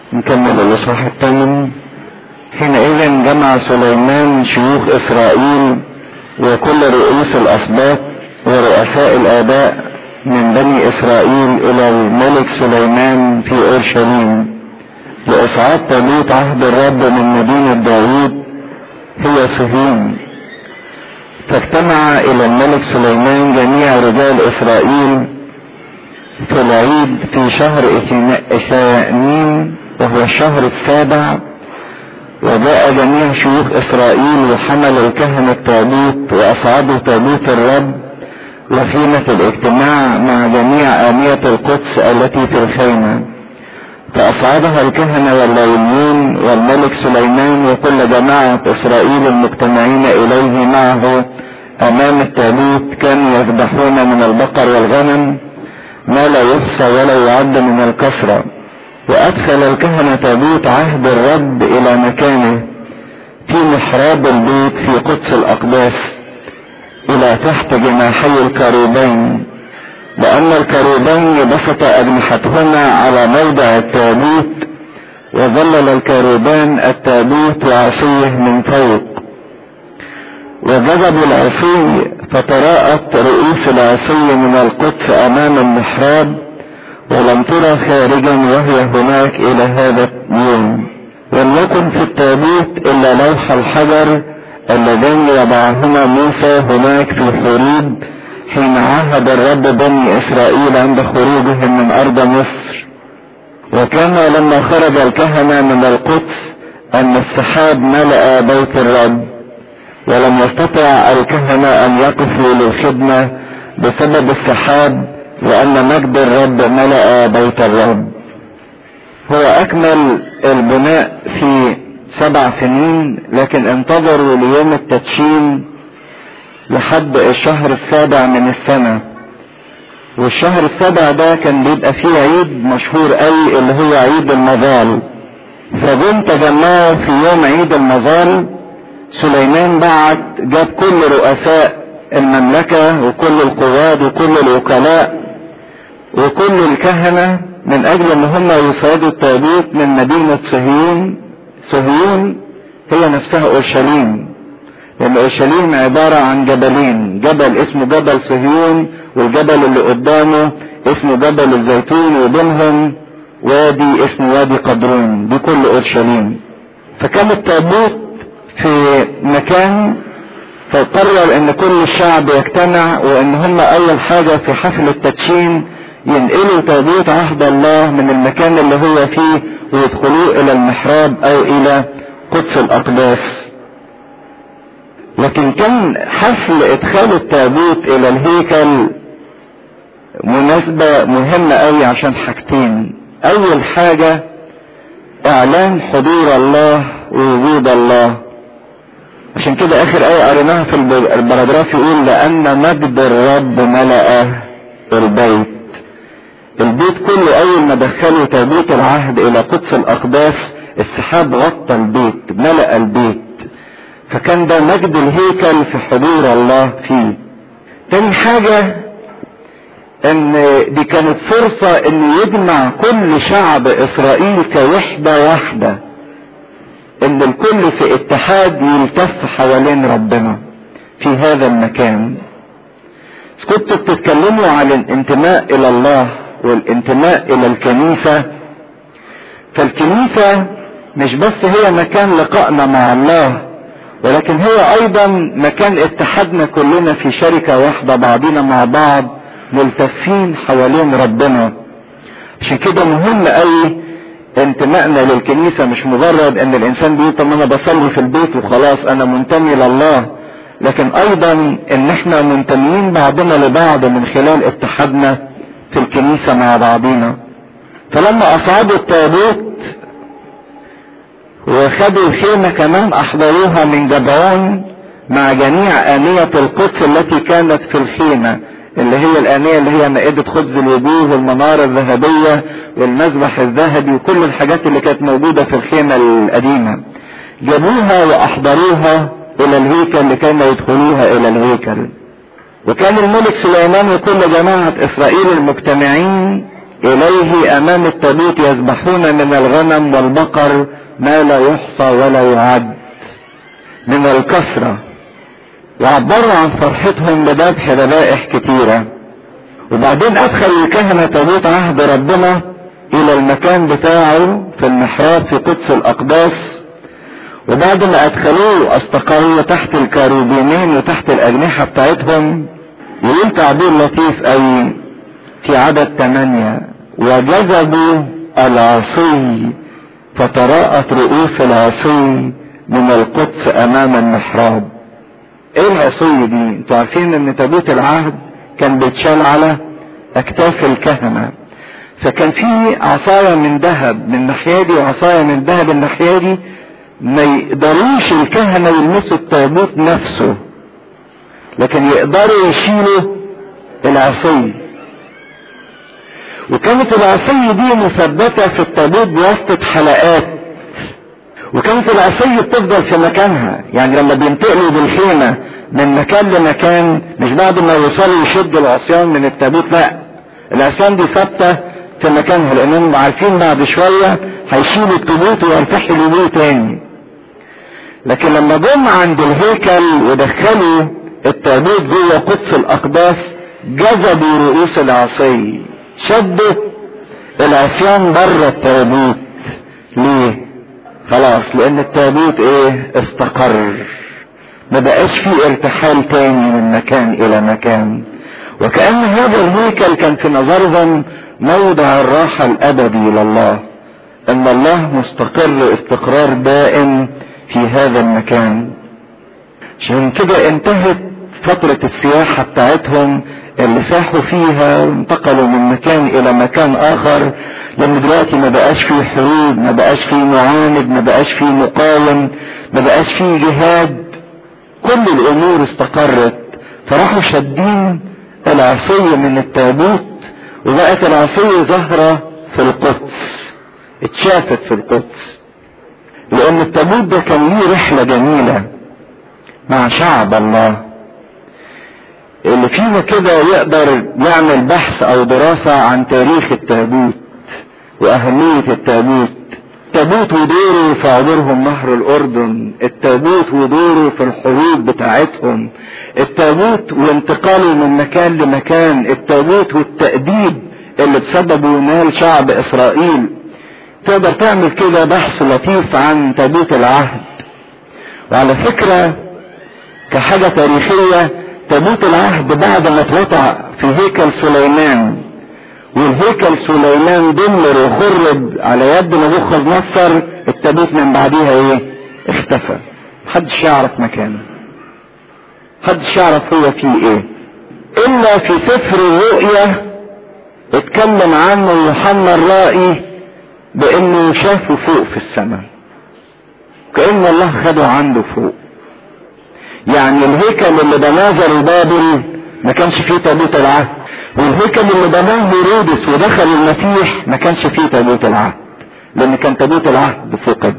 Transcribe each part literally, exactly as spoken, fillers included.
نكمل الإصحاح الثامن. حينئذ جمع سليمان شيوخ إسرائيل وكل رؤوس الأسباط ورؤساء الآباء من بني إسرائيل إلى الملك سليمان في أورشليم لإصعاد تابوت عهد الرب من مدينة داوود هي صهيون. فاجتمع إلى الملك سليمان جميع رجال إسرائيل في العيد في شهر إثنين وهو الشهر السابع، وجاء جميع شيوخ إسرائيل وحمل الكهنة التابوت وأصعدوا تابوت الرب وخيمة الاجتماع مع جميع آنية القدس التي في الخيمة، فأصعدها الكهنة واللاويين والملك سليمان وكل جماعة إسرائيل المجتمعين إليه معه أمام التابوت. كانوا يذبحون من البقر والغنم ما لا يحصى ولا يعد من الكثرة. وأدخل الكهنة تابوت عهد الرب إلى مكانه في محراب البيت في قدس الأقداس إلى تحت جناحي الكروبين، لأن الكروبين بسط أجنحتهما على موضع التابوت، وظلل الكروبان التابوت وعصيه من فوق. وجذبوا العصي فتراءت رؤوس العصي من القدس أمام المحراب، ولم ترى خارجا وهي هناك إلى هذا اليوم. ولم يكن في التابوت إلا لوح الحجر اللذين يضعهما موسى هناك في حوريب حين عهد الرب بني إسرائيل عند خروجهم من أرض مصر. وكان لما خرج الكهنة من القدس أن السحاب ملأ بيت الرب، ولم يستطع الكهنة أن يقفوا للخدمة بسبب السحاب، لأن مجد الرب ملأ بيت الرب. هو أكمل البناء في سبع سنين، لكن انتظروا ليوم التدشين لحد الشهر السابع من السنة. والشهر السابع ده كان بيبقى فيه عيد مشهور قوي اللي هو عيد المظال. فجم تجمعوا في يوم عيد المظال. سليمان بعت جاب كل رؤساء المملكة وكل القواد وكل الوكلاء وكل الكهنة من اجل ان هم يصعدوا التابوت من مدينة صهيون. صهيون هي نفسها اورشليم، لان اورشليم عبارة عن جبلين، جبل اسمه جبل صهيون والجبل اللي قدامه اسمه جبل الزيتون، وبينهم وادي اسمه وادي قدرون، دي كل اورشليم. فكان التابوت في مكان، فقرر ان كل الشعب يجتمع وان هم اول حاجة في حفل التدشين ينقلوا تابوت عهد الله من المكان اللي هو فيه ويدخلوه الى المحراب او الى قدس الاقداس. لكن كان حفل ادخال التابوت الى الهيكل مناسبة مهمة قوي عشان حاجتين. اول حاجة اعلان حضور الله ووجود الله. عشان كده اخر ايه قريناها في البراجراف يقول لان مجد الرب ملأ البيت. البيت كله اول ما دخلوا تابوت العهد الى قدس الاقداس السحاب غطى البيت، ملأ البيت. فكان ده مجد الهيكل في حضور الله فيه. تاني حاجة ان دي كانت فرصة ان يجمع كل شعب اسرائيل كوحدة واحدة، ان الكل في اتحاد يلتف حوالين ربنا في هذا المكان. كنتوا بتتكلموا عن الانتماء الى الله والانتماء الى الكنيسة، فالكنيسة مش بس هي مكان لقائنا مع الله، ولكن هي ايضا مكان اتحادنا كلنا في شركة واحدة بعضنا مع بعض ملتفين حوالين ربنا. عشان كده مهم قوي انتمائنا للكنيسة، مش مجرد ان الانسان بيقول طب انا بصلي في البيت وخلاص انا منتمي لله، لكن ايضا ان احنا منتمين بعضنا لبعض من خلال اتحادنا في الكنيسة مع بعضنا. فلما اصعدوا التابوت وخدوا الخيمة كمان احضروها من جبعون مع جميع آنية القدس التي كانت في الخيمة، اللي هي الآنية اللي هي مائدة خبز الوجوه والمنارة الذهبية والمذبح الذهبي وكل الحاجات اللي كانت موجودة في الخيمة القديمة. جابوها واحضروها الى الهيكل لكي ما يدخلوها الى الهيكل. وكان الملك سليمان وكل جماعة اسرائيل المجتمعين اليه امام التابوت يذبحون من الغنم والبقر ما لا يحصى ولا يعد من الكثرة، وعبروا عن فرحتهم بذبح ذبائح كتيرة. وبعدين ادخل الكهنة تابوت عهد ربنا الى المكان بتاعه في المحراب في قدس الاقداس، وبعد ما ادخلوه استقروا تحت الكاروبينين وتحت الاجنحة بتاعتهم. يقول تعبير لطيف قوي في عدد ثمانية: وجذبوا العصي فتراءت رؤوس العصي من القدس امام المحراب. ايه العصي دي؟ انتوا عارفين ان تابوت العهد كان بيتشال على اكتاف الكهنة، فكان في عصاية من ذهب من ناحية دي وعصاية من ذهب الناحية دي، ما يقدروش الكهنة يلمسوا التابوت نفسه، لكن يقدروا يشيلوا العصي. وكانت العصي دي مثبتة في التابوت بواسطة حلقات، وكانت العصي بتفضل في مكانها. يعني لما بينتقلوا بالخيمة من مكان لمكان، مش بعد ما يوصلوا يشدوا العصيان من التابوت، لا، العصيان دي ثابتة في مكانها، لانهم عارفين بعد شوية هيشيلوا التابوت ويرتحلوا بيه تاني. لكن لما جم عند الهيكل ودخلوا التابوت جوه قدس الاقداس، جذبوا رؤوس العصي، شدوا العصيان بره التابوت. ليه؟ خلاص، لان التابوت ايه؟ استقر، ما بقاش فيه ارتحال تاني من مكان الى مكان. وكأن هذا الهيكل كان في نظرهم موضع الراحة الابدي لله، ان الله مستقر استقرار دائم في هذا المكان. عشان كده انتهت فترة السياحة بتاعتهم اللي ساحوا فيها وانتقلوا من مكان الى مكان اخر، لان دلوقتي ما بقاش فيه حروب، ما بقاش فيه معاند، ما بقاش فيه مقاوم، ما بقاش فيه جهاد، كل الامور استقرت. فراحوا شادين العصي من التابوت، وبقت العصي ظاهرة في القدس، اتشافت في القدس، لان التابوت ده كان ليه رحلة جميلة مع شعب الله. اللي فينا كده يقدر يعمل بحث او دراسة عن تاريخ التابوت واهمية التابوت. التابوت ودوره في عبورهم نهر الاردن، التابوت ودوره في الحروب بتاعتهم، التابوت وانتقاله من مكان لمكان، التابوت والتأديب اللي بسببه نال شعب اسرائيل. تقدر تعمل كده بحث لطيف عن تابوت العهد. وعلى فكرة كحاجة تاريخية، تابوت العهد بعد ما اتوضع في هيكل سليمان، والهيكل سليمان دمر وخرب على يد نبوخذ نصر، التابوت من بعديها ايه؟ اختفى، محدش يعرف مكانه، محدش يعرف هو فيه ايه، الا في سفر الرؤيا اتكلم عنه يوحنا الرائي بانه شافه فوق في السماء، كأن الله خده عنده فوق. يعني الهيكل اللي بناه زربابل ما كانش فيه تابوت العهد، والهيكل اللي بناه هيرودس ودخل المسيح ما كانش فيه تابوت العهد، لان كان تابوت العهد فقد.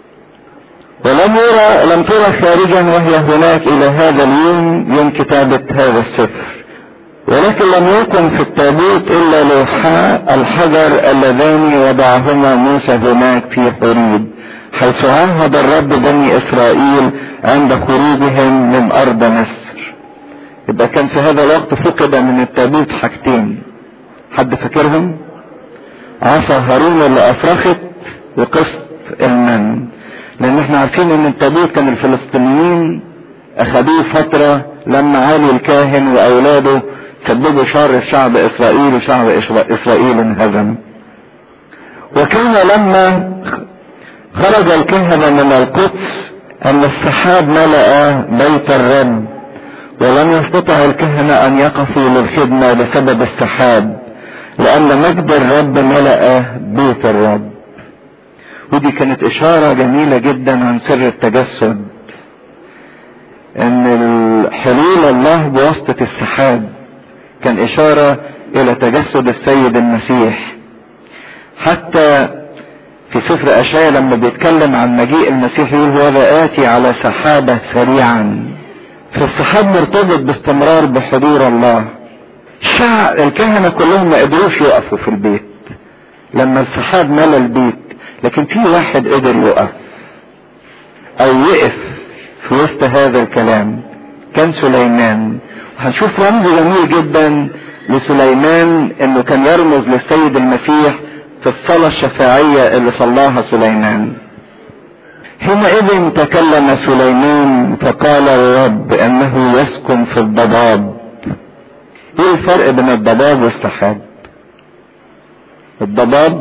ولم يرى لم ترى خارجا وهي هناك الى هذا اليوم، يوم كتابة هذا السفر. ولكن لم يكن في التابوت الا لوحا الحجر اللذان وضعهما موسى هناك في حريب، حيث عاهد الرب بني اسرائيل عند خروجهم من ارض مصر. يبقى كان في هذا الوقت فقد من التابوت حاجتين، حد فاكرهم؟ عصا هارون اللي افرخت وقسط المن. لان احنا عارفين ان التابوت كان الفلسطينيين اخذوه فترة لما علي الكاهن واولاده سببوا شر في شعب اسرائيل، وشعب اسرائيل انهزم. وكان لما خرج الكهنة من القدس ان السحاب ملأ بيت الرب، ولم يستطع الكهنة ان يقفوا للخدمة بسبب السحاب، لان مجد الرب ملأ بيت الرب. ودي كانت اشارة جميلة جدا عن سر التجسد، ان حلول الله بواسطة السحاب كان اشارة الى تجسد السيد المسيح. حتى في سفر اشعياء لما بيتكلم عن مجيء المسيح يقول هذا آتي على سحابة سريعا. فالسحاب مرتبط باستمرار بحضور الله. الشعب الكهنة كلهم ما قدروش يقفوا في البيت لما السحاب ملى البيت، لكن في واحد قدر يقف او يقف في وسط هذا الكلام، كان سليمان. هنشوف رمز جميل جدا لسليمان انه كان يرمز للسيد المسيح في الصلاة الشفاعية اللي صلاها سليمان. حينئذ تكلم سليمان فقال الرب انه يسكن في الضباب. ايه الفرق بين الضباب والسحاب؟ الضباب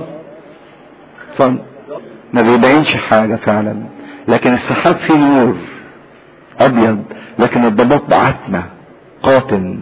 ما بيبينش حاجة فعلا، لكن السحاب فيه نور ابيض، لكن الضباب عتمة قاتم.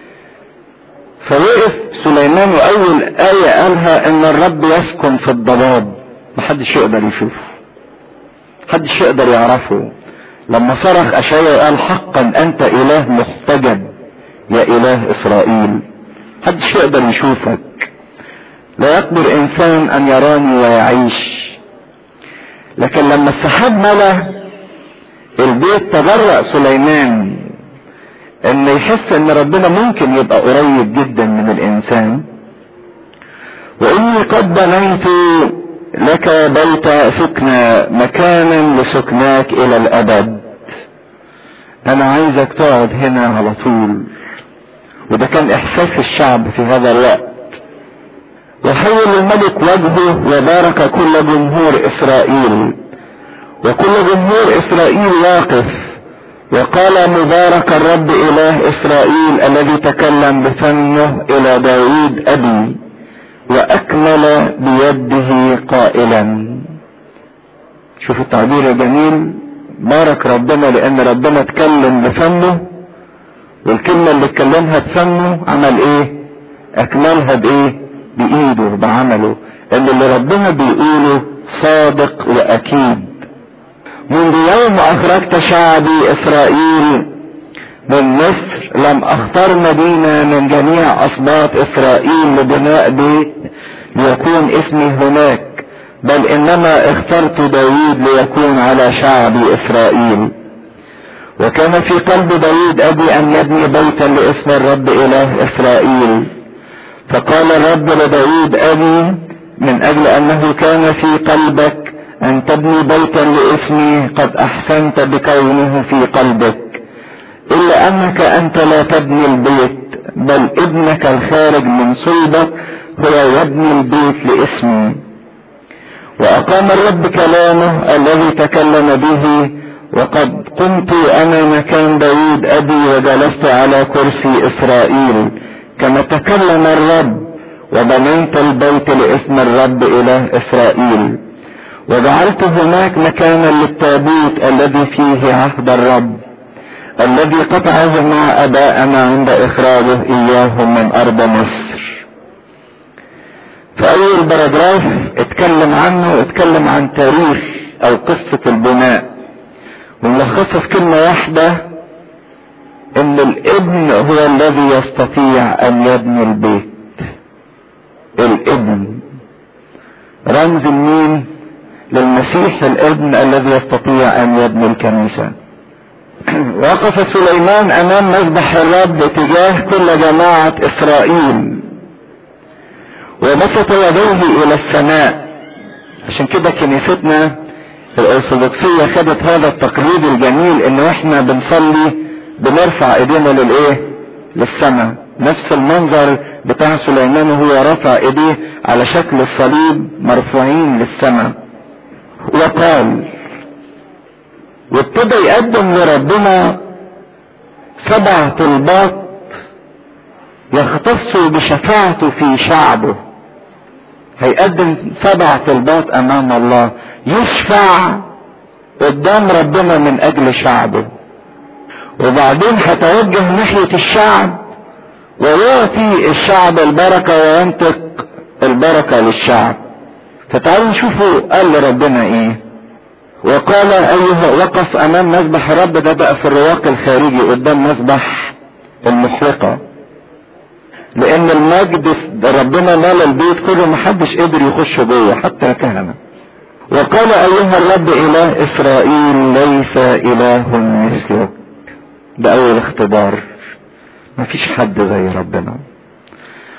فوقف سليمان واول آية قالها ان الرب يسكن في الضباب، محدش يقدر يشوفه، محدش يقدر يعرفه. لما صرخ اشعياء قال حقا انت اله محتجب يا اله اسرائيل، محدش يقدر يشوفك، لا يقدر انسان ان يراني ويعيش. لكن لما السحاب ملا البيت تبرأ سليمان ان يحس ان ربنا ممكن يبقى قريب جدا من الانسان. واني قد بنيت لك بيت سكنى مكانا لسكناك الى الابد، انا عايزك تقعد هنا على طول. وده كان احساس الشعب في هذا الوقت. وحول الملك وجهه وبارك كل جمهور اسرائيل، وكل جمهور اسرائيل واقف وقال مبارك الرب اله اسرائيل الذي تكلم بفمه الى داود ابي واكمل بيده قائلا. شوف التعبير الجميل، بارك ربنا لان ربنا اتكلم بفمه، والكلمة اللي اتكلمها بفمه عمل ايه؟ اكملها بايه؟ بايده، بعمله. ان اللي ربنا بيقوله صادق واكيد. منذ يوم اخرجت شعبي اسرائيل من مصر لم اختار مدينة من جميع اسباط اسرائيل لبناء بيت ليكون اسمي هناك، بل انما اخترت داود ليكون على شعبي اسرائيل. وكان في قلب داود ابي ان يبني بيتا لاسم الرب اله اسرائيل. فقال الرب لداود ابي من اجل انه كان في قلبك ان تبني بيتا لاسمي قد احسنت بكونه في قلبك، الا انك انت لا تبني البيت بل ابنك الخارج من صلبك هو يبني البيت لاسمي. واقام الرب كلامه الذي تكلم به، وقد قمت انا مكان داود ابي وجلست على كرسي اسرائيل كما تكلم الرب، وبنيت البيت لاسم الرب اله اسرائيل. وجعلت هناك مكانا للتابوت الذي فيه عهد الرب الذي قطعه مع ابائنا عند اخراجه اياهم من ارض مصر. فاول باراجراف اتكلم عنه اتكلم عن تاريخ او قصة البناء، ونلخصها في كلمة واحدة، ان الابن هو الذي يستطيع ان يبني البيت. الابن رمز مين؟ للمسيح الابن الذي يستطيع ان يبني الكنيسة. وقف سليمان امام مذبح الرب تجاه كل جماعة اسرائيل وبسط يديه الى السماء. عشان كده كنيستنا الارثوذكسية خدت هذا التقليد الجميل ان احنا بنصلي بنرفع ايدينا للايه؟ للسماء. نفس المنظر بتاع سليمان وهو رفع ايديه على شكل الصليب مرفوعين للسماء. وقال وابتدى يقدم لربنا سبع طلبات يختص بشفاعته في شعبه. هيقدم سبع طلبات امام الله، يشفع قدام ربنا من اجل شعبه، وبعدين هتوجه ناحية الشعب ويعطي الشعب البركة وينطق البركة للشعب. فتعالوا نشوفوا قال لربنا ايه. وقال ايها وقف امام مذبح الرب، ده بقى في الرواق الخارجي قدام مذبح المحرقة، لان المجد ربنا مال البيت كله محدش قدر يخش جوه حتى الكهنة. وقال ايها الرب اله اسرائيل ليس اله مثلك. ده اول اختبار، مفيش حد زي ربنا.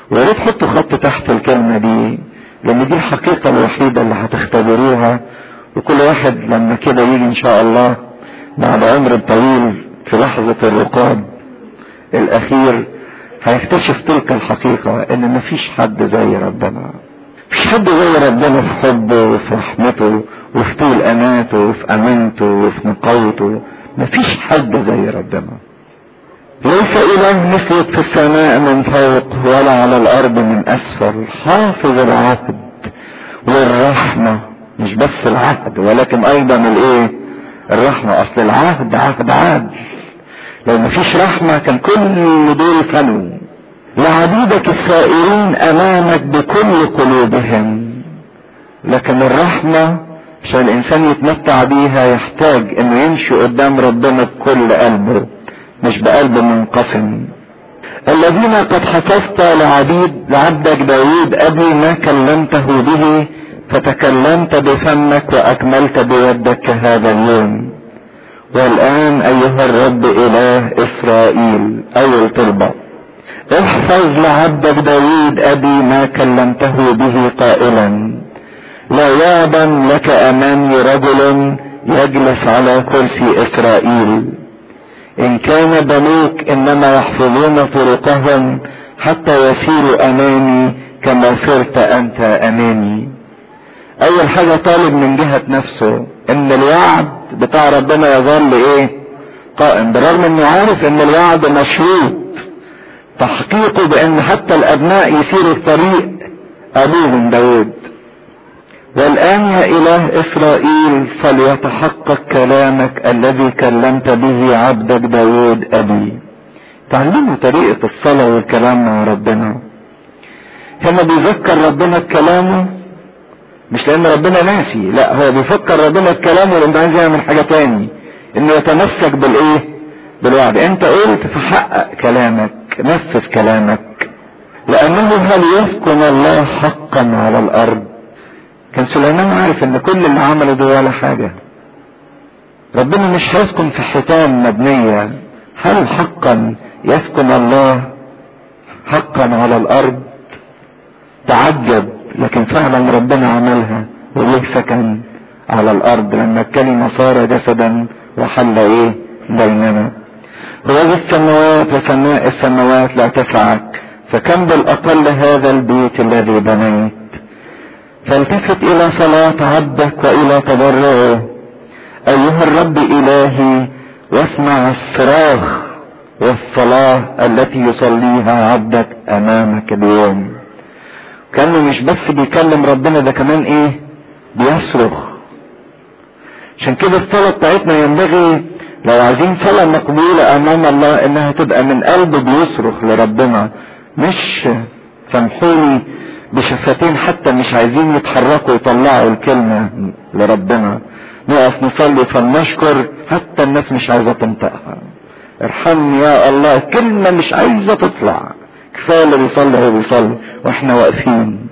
وريت حطوا خط تحت الكلمة دي، لان دي الحقيقة الوحيدة اللي هتختبروها. وكل واحد لما كده يجي ان شاء الله بعد عمر طويل في لحظة الرقاد الاخير هيكتشف تلك الحقيقة، ان مفيش حد زي ربنا. مفيش حد زي ربنا في حبه وفي رحمته وفي طول اناته وفي امانته وفي نقاوته. مفيش حد زي ربنا. ليس اله مثلك في السماء من فوق ولا على الارض من اسفل، حافظ العهد والرحمة. مش بس العهد ولكن ايضا الايه؟ الرحمة. اصل العهد عهد عادل، لو مفيش رحمة كان كل دول فنوا. لعبيدك السائرين امامك بكل قلوبهم. لكن الرحمة عشان الانسان يتمتع بيها يحتاج انه يمشي قدام ربنا بكل قلبه، مش بقلب منقسم. الذين قد حفظت لعبيد لعبدك داود ابي ما كلمته به، فتكلمت بفمك واكملت بيدك هذا اليوم. والان ايها الرب اله اسرائيل، اول طلبة، احفظ لعبدك داود ابي ما كلمته به قائلا: لا يعظم لك امامي رجل يجلس على كرسي اسرائيل، ان كان بنوك انما يحفظون طرقهم حتى يسيروا امامي كما صرت انت امامي. اول حاجة طالب من جهة نفسه ان الوعد بتاع ربنا يظل ايه؟ قائم، بالرغم انه عارف ان الوعد مشروط تحقيقه بان حتى الابناء يسيروا في طريق ابوهم داود. والان يا اله اسرائيل فليتحقق كلامك الذي كلمت به عبدك داود ابي. تعلموا طريقة الصلاة والكلام مع ربنا. هنا بيذكر ربنا بكلامه، مش لان ربنا ناسي، لا هو بيفكر ربنا بكلامه لانه عايز يعمل حاجة تاني، انه يتمسك بالايه؟ بالوعد. انت قلت فحقق كلامك، نفذ كلامك. لانه هل يسكن الله حقا على الارض؟ كان سليمان عارف ان كل اللي عمله ده ولا حاجة. ربنا مش هيسكن في حيطان مبنية. هل حقا يسكن الله حقا على الارض؟ تعجب، لكن فعلا ربنا عملها وليه سكن على الارض لما الكلمة صار جسدا وحل ايه بيننا. وهذه السماوات وسماء السماوات لا تسعك، فكم بالاقل هذا البيت الذي بنيت. فالتفت الى صلاة عبدك والى تضرعه ايها الرب الهي، واسمع الصراخ والصلاة التي يصليها عبدك امامك اليوم. كانه مش بس بيكلم ربنا، ده كمان ايه؟ بيصرخ. عشان كده الصلاة بتاعتنا ينبغي لو عايزين صلاة مقبولة امام الله انها تبقى من قلب بيصرخ لربنا، مش سامحوني بشفتين حتى مش عايزين يتحركوا يطلعوا الكلمة لربنا. نقف نصلي فلنشكر حتى الناس مش عايزة تنطقها. ارحمني يا الله، كلمة مش عايزة تطلع. كفاية اللي بيصلي هو بيصلي واحنا واقفين.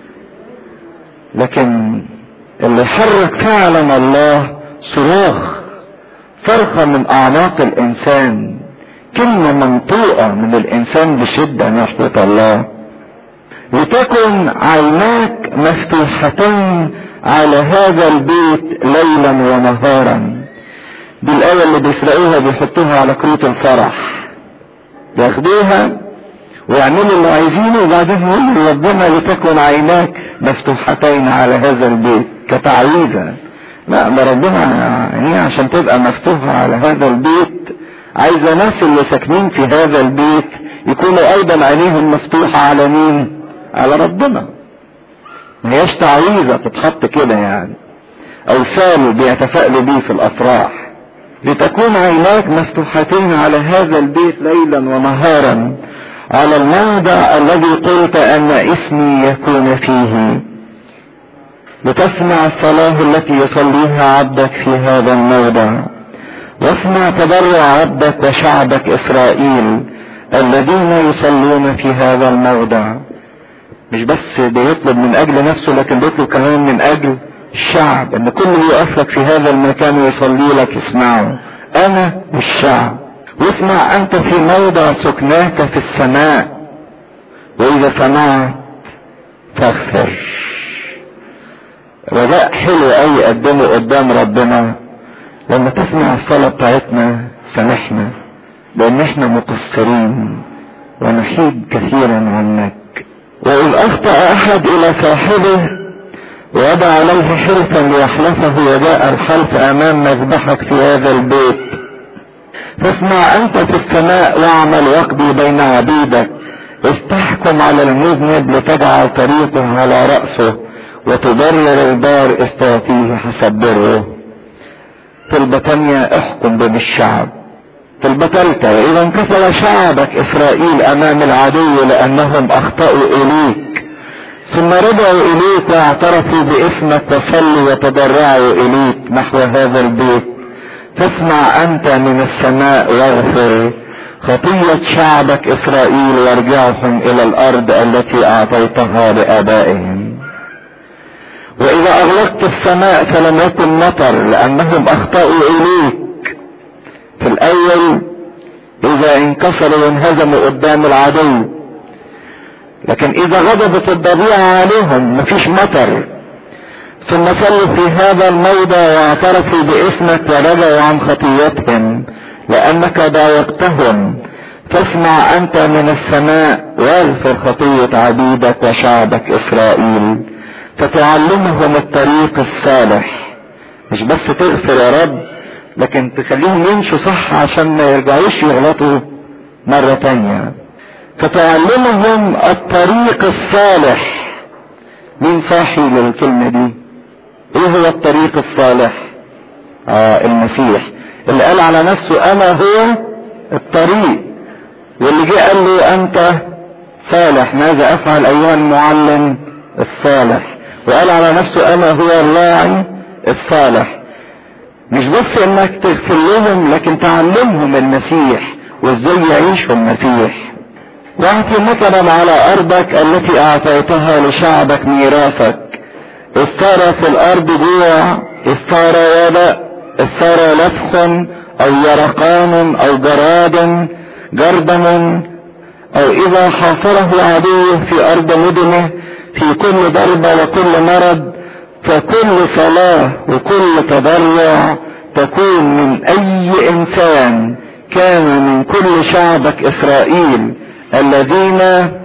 لكن اللي يحرك فعلا الله صراخ، صرخة من اعماق الانسان، كلمة منطوقة من الانسان بشدة ناحية الله. لتكن عيناك مفتوحتين على هذا البيت ليلا ونهارا. دي الآية اللي بيسرقوها بيحطوها على كروت الفرح، ياخدوها ويعملوا اللي عايزينه وبعدين يقولوا ربنا لتكن عيناك مفتوحتين على هذا البيت كتعويذة. لا، ده ربنا يعني عشان تبقى مفتوحة على هذا البيت عايزة ناس اللي ساكنين في هذا البيت يكونوا ايضا عينيهم مفتوحة على مين؟ على ربنا. ما هيش تعويذة تتحط كده يعني او سالوا بيتفائلوا بيه في الافراح. لتكون عيناك مفتوحتين على هذا البيت ليلا ونهارا، على الموضع الذي قلت ان اسمي يكون فيه، لتسمع الصلاة التي يصليها عبدك في هذا الموضع، واسمع تضرع عبدك وشعبك اسرائيل الذين يصلون في هذا الموضع. مش بس بيطلب من اجل نفسه، لكن بيطلب كمان من اجل الشعب، ان كل يقف لك في هذا المكان ويصلي لك اسمعه، انا والشعب. واسمع انت في موضع سكناك في السماء، واذا سمعت فاغفر. رجاء حلو قوي قدمه قدام ربنا لما تسمع الصلاة بتاعتنا سامحنا لان احنا مقصرين ونحيد كثيرا عنك. وإن أخطأ أحد إلى صاحبه ووضع عليه حلفا ليحلفه وجاء الحلف أمام مذبحك في هذا البيت، فاسمع أنت في السماء واعمل واقضي بين عبيدك، استحكم على المذنب لتجعل طريقه على رأسه وتبرر البار استعطيه حسب بره. طلبة تانية احكم بين الشعب. طلبة تالتة وإذا انكسر شعبك إسرائيل أمام العدو لأنهم أخطأوا إليك ثم رجعوا إليك واعترفوا باسمك وصلوا وتضرعوا إليك نحو هذا البيت، فاسمع أنت من السماء واغفر خطية شعبك إسرائيل وارجعهم إلى الأرض التي أعطيتها لآبائهم. وإذا أغلقت السماء فلم يكن مطر لأنهم أخطأوا إليك. في الأول إذا انكسروا وانهزموا قدام العدو، لكن إذا غضبت الضبيعة عليهم مفيش مطر. ثم صلوا في هذا الموضع واعترفوا باسمك ورجعوا عن خطيتهم لأنك ضايقتهم، فاسمع أنت من السماء واغفر خطية عبيدك وشعبك إسرائيل، فتعلمهم الطريق الصالح. مش بس تغفر يا رب، لكن تخليهم يمشوا صح عشان ما يرجعوش يغلطوا مرة تانية. فتعلمهم الطريق الصالح. مين صاحي للكلمة دي؟ ايه هو الطريق الصالح؟ اه المسيح اللي قال على نفسه انا هو الطريق، واللي جه قال له انت صالح ماذا افعل ايها المعلم الصالح، وقال على نفسه انا هو الراعي الصالح. مش بس انك تغفر لهم لكن تعلمهم المسيح وازاي يعيشوا المسيح. واعطي مطرا على ارضك التي اعطيتها لشعبك ميراثك، اذ صار في الارض جوع، اذ صار وباء، اذ صار لفخ او يرقان او جراد جردم، او اذا حاصره عدوه في ارض مدنه في كل ضربة وكل مرض، فكل صلاة وكل تضرع تكون من اي انسان كان من كل شعبك اسرائيل الذين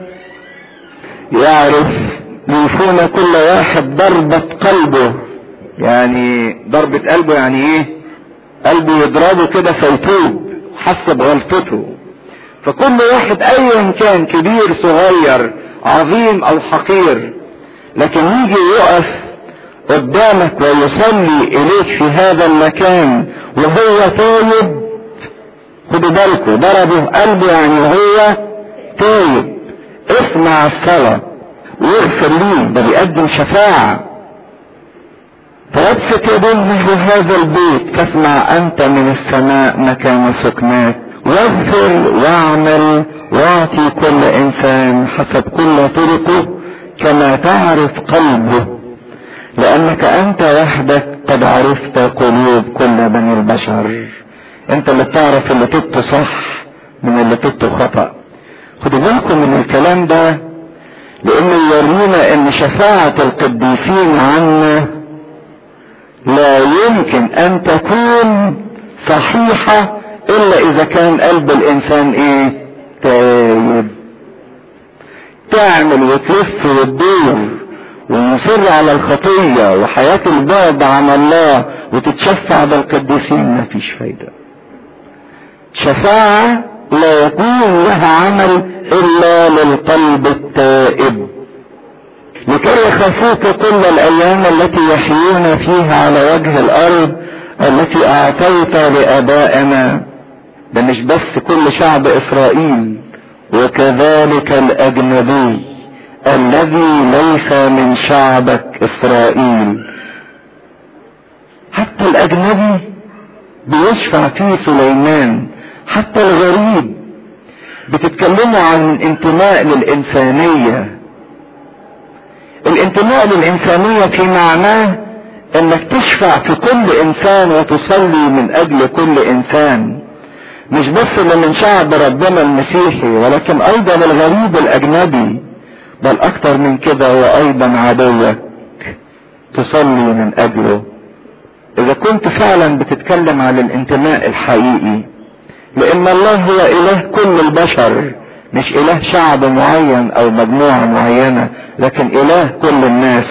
يعرف يوفون كل واحد ضربة قلبه. يعني ضربة قلبه يعني ايه؟ قلبه يضربه كده فيتوب حسب غلطته. فكل واحد ايا كان كبير صغير عظيم او حقير، لكن يجي يقف قدامك ويصلي اليك في هذا المكان وهو تايب. خدوا بالكم ضربه قلبه يعني هو تايب. اسمع الصلاة واغفر ليه، ده بيقدم شفاعة. فابسط يديه نحو هذا البيت، فاسمع انت من السماء مكان سكناك، واغفر واعمل واعطي كل انسان حسب كل طرقه كما تعرف قلبه، لانك انت وحدك قد عرفت قلوب كل بني البشر. انت اللي بتعرف اللي تبت صح من اللي تبت خطأ. خدوا بالكم من الكلام ده لانه يورينا ان شفاعة القديسين عنا لا يمكن ان تكون صحيحة الا اذا كان قلب الانسان ايه؟ تايب. تعمل وتلف وتدور ويصر على الخطية وحياة البعد عن الله وتتشفع بالقديسين، مفيش فايدة. شفاعة لا يكون لها عمل الا للقلب التائب، لكي يخافوك كل الايام التي يحيون فيها على وجه الارض التي اعطيت لابائنا. ده مش بس كل شعب اسرائيل، وكذلك الاجنبي الذي ليس من شعبك اسرائيل. حتى الاجنبي بيشفع فيه سليمان، حتى الغريب. بتتكلموا عن انتماء للإنسانية. الانتماء للإنسانية في معناه انك تشفع في كل انسان وتصلي من اجل كل انسان، مش بس اللي من شعب ربنا المسيحي ولكن ايضا الغريب الاجنبي. بل اكتر من كده وايضا عدوك تصلي من اجله. اذا كنت فعلا بتتكلم عن الانتماء الحقيقي، لان الله هو اله كل البشر، مش اله شعب معين او مجموعة معينة، لكن اله كل الناس.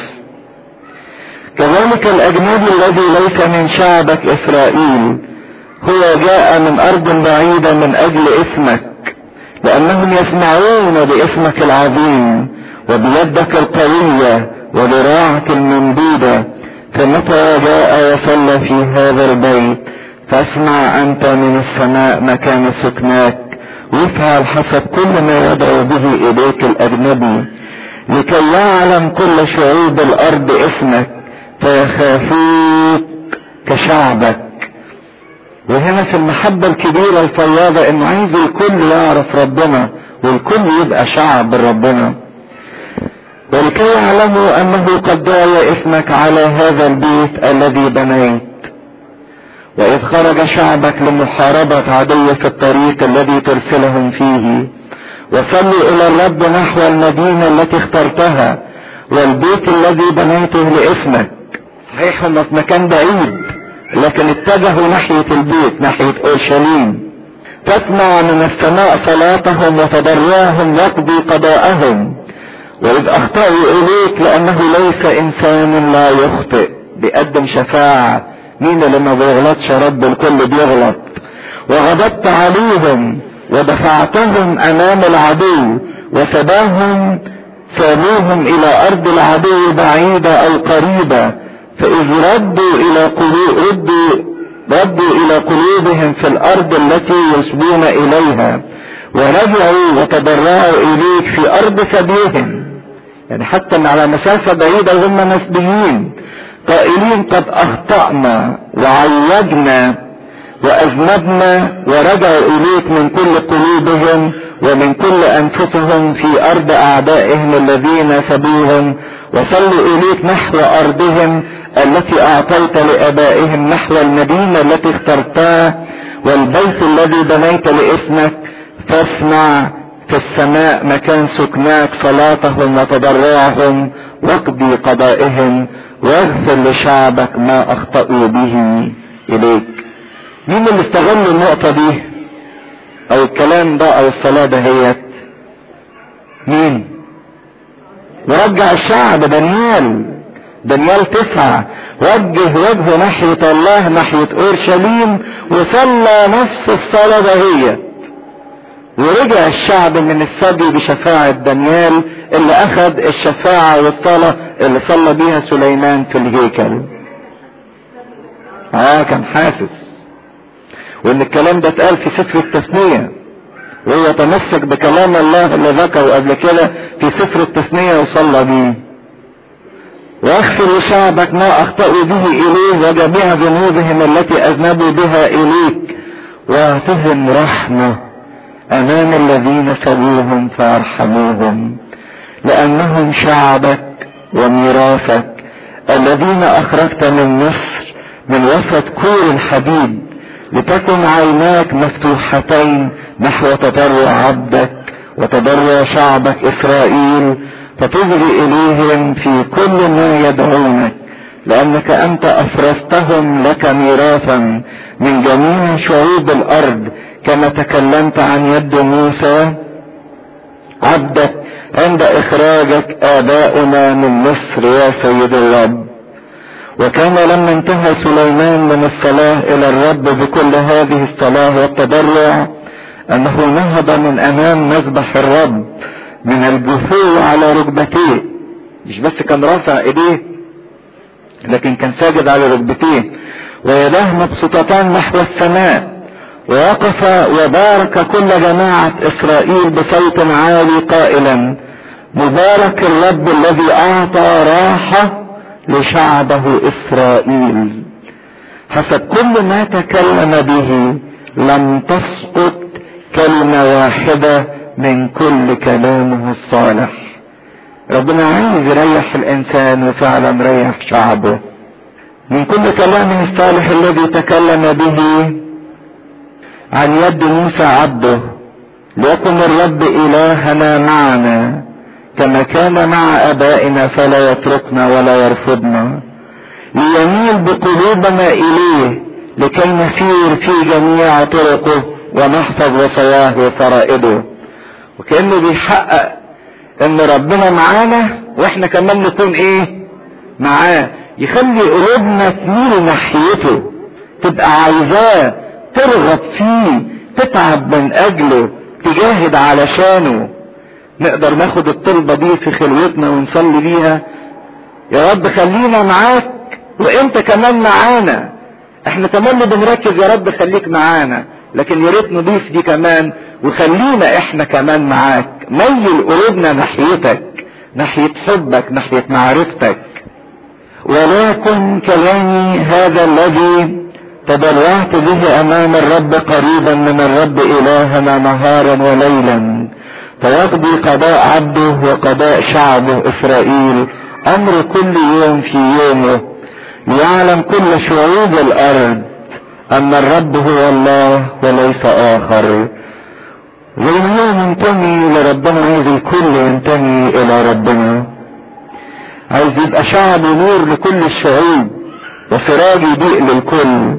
كذلك الاجنبي الذي ليس من شعبك اسرائيل هو جاء من ارض بعيدة من اجل اسمك، لانهم يسمعون باسمك العظيم وبيدك القوية وذراعك الممدودة. فمتى جاء وصلى في هذا البيت فاسمع انت من السماء مكان سكناك، وافعل حسب كل ما يدعو به اليك الاجنبي، لكي يعلم كل شعوب الارض اسمك فيخافوك كشعبك. وهنا في المحبة الكبيرة الفياضة انه عايز الكل يعرف ربنا والكل يبقى شعب ربنا، ولكي يعلموا انه قد دعي اسمك على هذا البيت الذي بنيت. واذ خرج شعبك لمحاربة عدو في الطريق الذي ترسلهم فيه، وصلوا الى الرب نحو المدينة التي اخترتها والبيت الذي بنيته لاسمك. صحيح هم في مكان بعيد، لكن اتجهوا ناحية البيت، ناحية اورشليم. تسمع من السماء صلاتهم وتضرعهم يقضي قضاءهم. واذ اخطأوا اليك لانه ليس انسان لا يخطئ، بيقدم شفاعة. مين اللي ما بيغلطش؟ رب الكل بيغلط. وغضبت عليهم ودفعتهم امام العدو وسباهم، سابوهم الى ارض العدو بعيدة او قريبة. فاذ ردوا الى قلوب ردوا ردوا الى قلوبهم في الارض التي يسبون اليها، ورجعوا وتضرعوا اليك في ارض سبيهم، يعني حتى ان على مسافة بعيدة وهم مسبيين، قائلين قد اخطأنا وعوجنا واذنبنا، ورجعوا اليك من كل قلوبهم ومن كل انفسهم في ارض اعدائهم الذين سبوهم، وصلوا اليك نحو ارضهم التي اعطيت لابائهم، نحو المدينة التي اخترتها والبيت الذي بنيت لاسمك. فاسمع في السماء مكان سكناك صلاتهم وتضرعهم واقضي قضائهم، واغفر لشعبك ما اخطأوا به اليك. مين اللي استغل النقطة دي او الكلام ده او الصلاة دهيت؟ مين؟ ورجع الشعب دانيال. دانيال تسعة وجه وجهه ناحية الله، ناحية اورشليم، وصلى نفس الصلاة دهيت. ورجع الشعب من السبي بشفاعة دانيال اللي اخذ الشفاعة والصلاة اللي صلى بيها سليمان في الهيكل. اه كان حاسس، وان الكلام ده اتقال في سفر التثنية، وهو تمسك بكلام الله اللي ذكره قبل كده في سفر التثنية وصلى بيه. واغفر لشعبك ما اخطأوا به اليه وجميع ذنوبهم التي اذنبوا بها اليك، واعطهم رحمة امام الذين سبوهم فارحموهم، لانهم شعبك وميراثك الذين اخرجت من مصر من وسط كور الحديد، لتكن عيناك مفتوحتين نحو تضرع عبدك وتضرع شعبك اسرائيل، فتجري اليهم في كل ما يدعونك، لانك انت افرزتهم لك ميراثا من جميع شعوب الارض، كما تكلمت عن يد موسى عبدك عند اخراجك اباؤنا من مصر يا سيد الرب. وكان لما انتهى سليمان من الصلاة الى الرب بكل هذه الصلاة والتضرع، انه نهض من امام مذبح الرب من الجثو على ركبتيه. مش بس كان رافع ايديه، لكن كان ساجد على ركبتيه ويداه مبسوطتان نحو السماء. ووقف وبارك كل جماعة اسرائيل بصوت عالي قائلا: مبارك الرب الذي اعطى راحة لشعبه اسرائيل. حسب كل ما تكلم به لم تسقط كلمة واحدة من كل كلامه الصالح. ربنا عايز يريح الانسان وفعلا ريح شعبه. من كل كلامه الصالح الذي تكلم به عن يد موسى عبده، ليكن الرب الهنا معنا كما كان مع ابائنا فلا يتركنا ولا يرفضنا، ليميل بقلوبنا اليه لكي نسير في جميع طرقه ونحفظ وصاياه وفرائضه. وكأنه بيحقق ان ربنا معانا واحنا كمان نكون ايه معاه، يخلي قلوبنا تميل ناحيته، تبقى عايزاه، ترغب فيه، تتعب من اجله، تجاهد علشانه. نقدر ناخد الطلبة دي في خلوتنا ونصلي بيها: يا رب خلينا معاك وانت كمان معانا. احنا كمان بنركز يا رب خليك معانا، لكن يا ريت نضيف دي كمان وخلينا احنا كمان معاك. ميل قلوبنا ناحيتك، ناحية حبك، ناحية معرفتك. ولكن كلامي هذا الذي تضرعت به امام الرب قريبا من الرب الهنا نهارا وليلا، فيقضي قضاء عبده وقضاء شعبه اسرائيل امر كل يوم في يومه، ليعلم كل شعوب الارض ان الرب هو الله وليس اخر. زي ما هو منتمي لربنا عايز الكل ينتمي الى ربنا، عايز يبقى شعب نور لكل الشعوب وسراج يضيء للكل.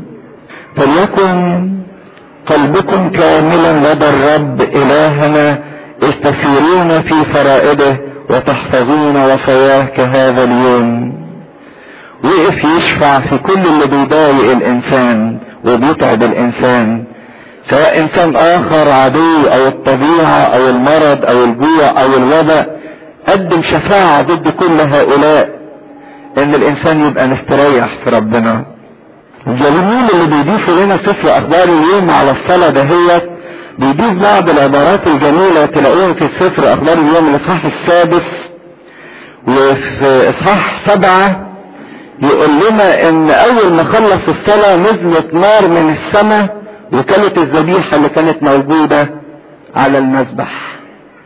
فليكن قلبكم كاملا لدى الرب الهنا اذ تسيرون في فرائضه وتحفظون وصاياه كهذا اليوم. وقف يشفع في كل اللي بيضايق الانسان وبيتعب الانسان، سواء انسان اخر عدو او الطبيعة او المرض او الجوع او الوباء. قدم شفاعة ضد كل هؤلاء ان الانسان يبقى مستريح في ربنا. الجميل اللي بيضيفوا لنا سفر اخبار اليوم على الصلاة دهيت، بيضيف بعض العبارات الجميلة تلاقوها في سفر اخبار اليوم الاصحاح السادس وفي اصحاح سبعة. يقول لنا ان اول ما خلص الصلاة نزلت نار من السماء وكلت الذبيحة اللي كانت موجودة على المذبح.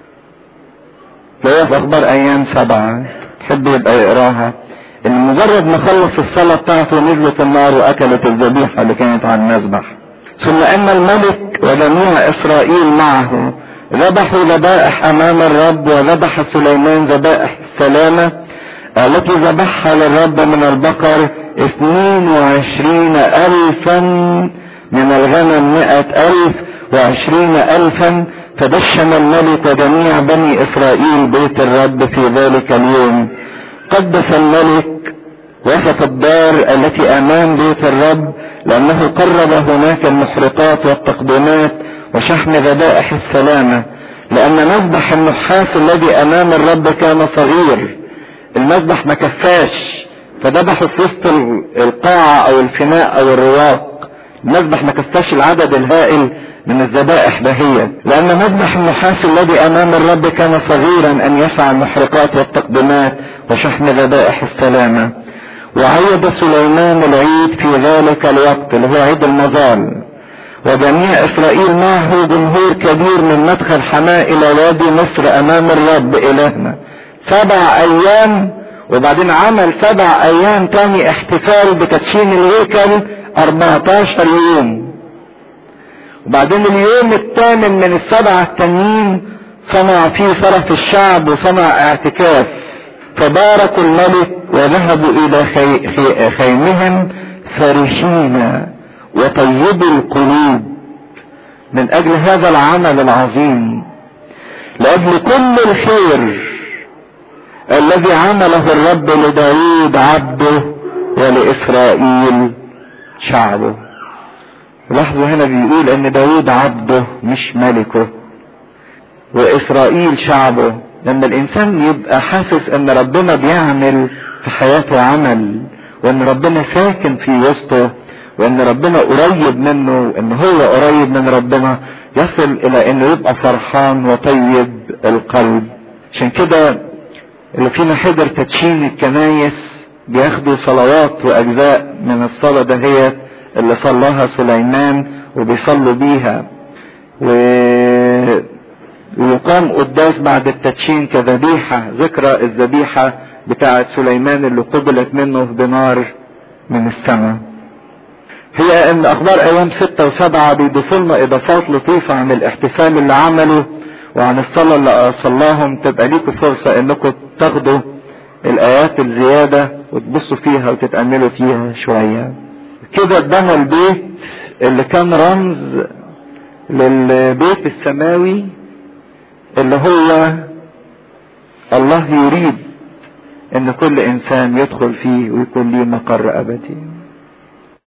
تلاقيها في اخبار ايام سبعة، تحب يبقى يقراها. ان مجرد ما خلص الصلاة بتاعته نزلت النار واكلت الذبيحة اللي كانت على المذبح. ثم ان الملك وجميع اسرائيل معه ذبحوا ذبائح امام الرب، وذبح سليمان ذبائح السلامة التي ذبحها للرب من البقر اثنين وعشرين الفا، من الغنم مئة الف وعشرين الفا. فدشن الملك وجميع بني اسرائيل بيت الرب في ذلك اليوم. قدس الملك وسط الدار التي امام بيت الرب، لانه قرب هناك المحرقات والتقدمات وشحم ذبائح السلامة، لان مذبح النحاس الذي امام الرب كان صغير، المذبح ما كفاش، فذبحوا في وسط القاعة او الفناء او الرواق. المذبح ما كفاش العدد الهائل من الذبائح دهيت، لان مذبح النحاس الذي امام الرب كان صغيرا ان يسع المحرقات والتقدمات وشحم ذبائح السلامة. وعيد سليمان العيد في ذلك الوقت اللي هو عيد المظال، وجميع اسرائيل معه جمهور كبير من مدخل حماة الى وادي مصر امام الرب الهنا سبع ايام. وبعدين عمل سبع ايام تاني احتفال بتدشين الهيكل اربعتاشر يوم. وبعدين اليوم الثامن من السبعة التانيين صنع فيه صرف الشعب وصنع اعتكاف. فباركوا الملك وذهبوا الى خي... خي... خيمهم فرحين وطيبوا القلوب من اجل هذا العمل العظيم، لاجل كل الخير الذي عمله الرب لداود عبده ولإسرائيل شعبه. لاحظوا هنا بيقول ان داود عبده مش ملكه، وإسرائيل شعبه. لما الانسان يبقى حاسس ان ربنا بيعمل في حياته عمل، وان ربنا ساكن في وسطه، وان ربنا قريب منه، وان هو قريب من ربنا، يصل الى انه يبقى فرحان وطيب القلب. عشان كده اللي فينا حضر تدشين الكنايس بياخدوا صلوات واجزاء من الصلاة دهيت اللي صلاها سليمان وبيصلوا بيها. و... ويقام قداس بعد التدشين كذبيحة، ذكرى الذبيحة بتاعة سليمان اللي قبلت منه بنار من السماء. هي ان اخبار ايام ستة وسبعة بيضيفوا لنا اضافات لطيفة عن الاحتفال اللي عمله، وعن الصلاة اللي صلاهم تبقى ليكوا فرصة انكم تاخدوا الايات الزيادة وتبصوا فيها وتتأملوا فيها شوية. كده اتبنى البيت اللي كان رمز للبيت السماوي اللي هو الله يريد ان كل انسان يدخل فيه ويكون ليه مقر ابدي.